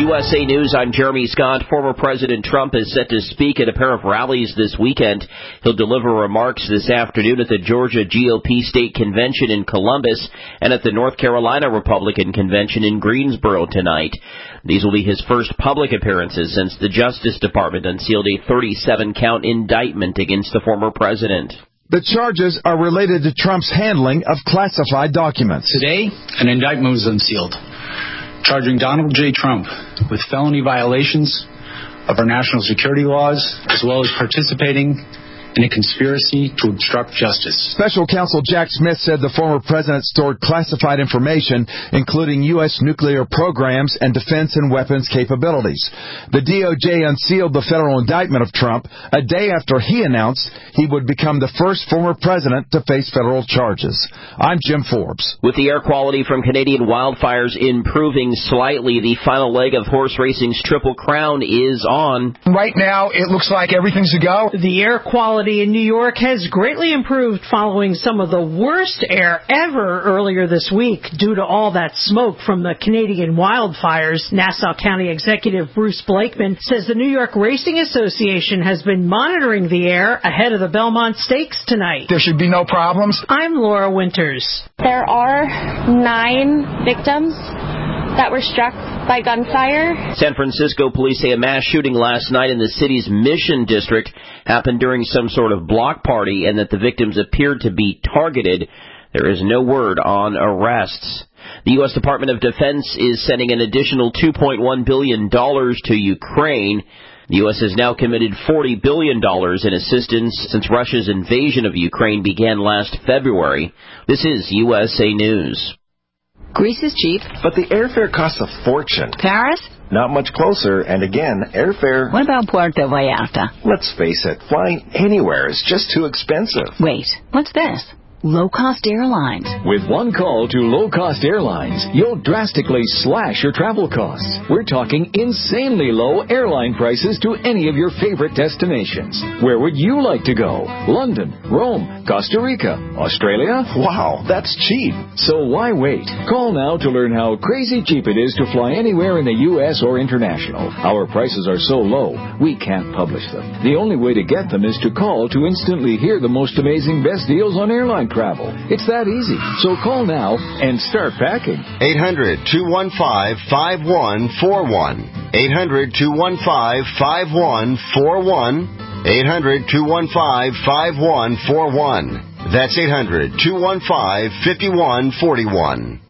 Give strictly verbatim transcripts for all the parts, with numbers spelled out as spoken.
U S A News, I'm Jeremy Scott. Former President Trump is set to speak at a pair of rallies this weekend. He'll deliver remarks this afternoon at the Georgia G O P State Convention in Columbus and at the North Carolina Republican Convention in Greensboro tonight. These will be his first public appearances since the Justice Department unsealed a thirty-seven count indictment against the former president. The charges are related to Trump's handling of classified documents. Today, an indictment was unsealed, charging Donald J. Trump with felony violations of our national security laws, as well as participating in a conspiracy to obstruct justice. Special counsel Jack Smith said the former president stored classified information, including U S nuclear programs and defense and weapons capabilities. The D O J unsealed the federal indictment of Trump a day after he announced he would become the first former president to face federal charges. I'm Jim Forbes. With the air quality from Canadian wildfires improving slightly, the final leg of horse racing's Triple Crown is on. Right now, it looks like everything's a go. The air quality in New York has greatly improved following some of the worst air ever earlier this week due to all that smoke from the Canadian wildfires. Nassau County Executive Bruce Blakeman says the New York Racing Association has been monitoring the air ahead of the Belmont Stakes tonight. There should be no problems. I'm Laura Winters. There are nine victims that were struck by gunfire. San Francisco police say a mass shooting last night in the city's Mission District happened during some sort of block party and that the victims appeared to be targeted. There is no word on arrests. The U S Department of Defense is sending an additional two point one billion dollars to Ukraine. The U S has now committed forty billion dollars in assistance since Russia's invasion of Ukraine began last February. This is U S A News. Greece is cheap. But the airfare costs a fortune. Paris? Not much closer, and again, airfare... What about Puerto Vallarta? Let's face it, flying anywhere is just too expensive. Wait, what's this? Low-cost airlines. With one call to low-cost airlines, you'll drastically slash your travel costs. We're talking insanely low airline prices to any of your favorite destinations. Where would you like to go? London, Rome, Costa Rica, Australia? Wow, that's cheap. So why wait? Call now to learn how crazy cheap it is to fly anywhere in the U S or international. Our prices are so low, we can't publish them. The only way to get them is to call to instantly hear the most amazing best deals on airline travel. It's that easy. So call now and start packing. eight hundred, two one five, five one four one. eight hundred, two one five, five one four one. eight hundred, two one five, five one four one. That's eight hundred, two one five, five one four one.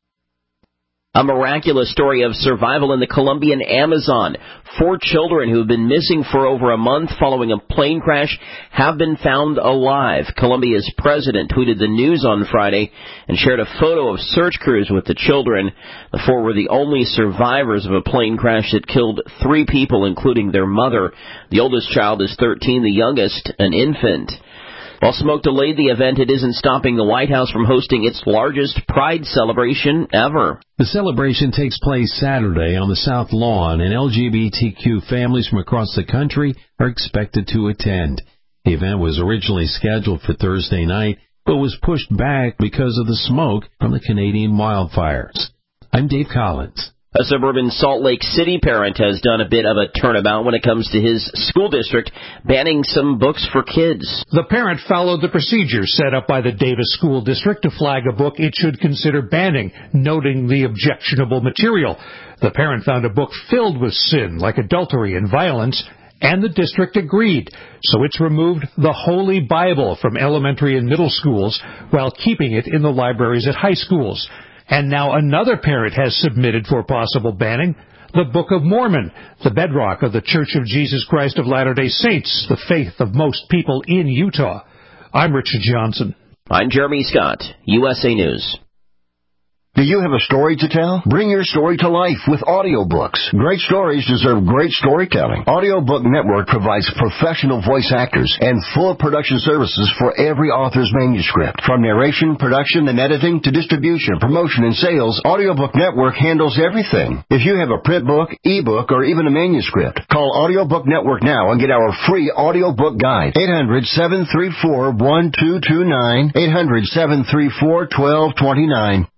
A miraculous story of survival in the Colombian Amazon. Four children who have been missing for over a month following a plane crash have been found alive. Colombia's president tweeted the news on Friday and shared a photo of search crews with the children. The four were the only survivors of a plane crash that killed three people, including their mother. The oldest child is thirteen, the youngest an infant. While smoke delayed the event, it isn't stopping the White House from hosting its largest Pride celebration ever. The celebration takes place Saturday on the South Lawn, and L G B T Q families from across the country are expected to attend. The event was originally scheduled for Thursday night, but was pushed back because of the smoke from the Canadian wildfires. I'm Dave Collins. A suburban Salt Lake City parent has done a bit of a turnabout when it comes to his school district banning some books for kids. The parent followed the procedure set up by the Davis School District to flag a book it should consider banning, noting the objectionable material. The parent found a book filled with sin, like adultery and violence, and the district agreed. So it's removed the Holy Bible from elementary and middle schools while keeping it in the libraries at high schools. And now another parent has submitted for possible banning, the Book of Mormon, the bedrock of the Church of Jesus Christ of Latter-day Saints, the faith of most people in Utah. I'm Richard Johnson. I'm Jeremy Scott, U S A News. Do you have a story to tell? Bring your story to life with audiobooks. Great stories deserve great storytelling. Audiobook Network provides professional voice actors and full production services for every author's manuscript. From narration, production, and editing to distribution, promotion, and sales, Audiobook Network handles everything. If you have a print book, ebook, or even a manuscript, call Audiobook Network now and get our free audiobook guide. eight hundred, seven three four, one two two nine. eight hundred, seven three four, one two two nine.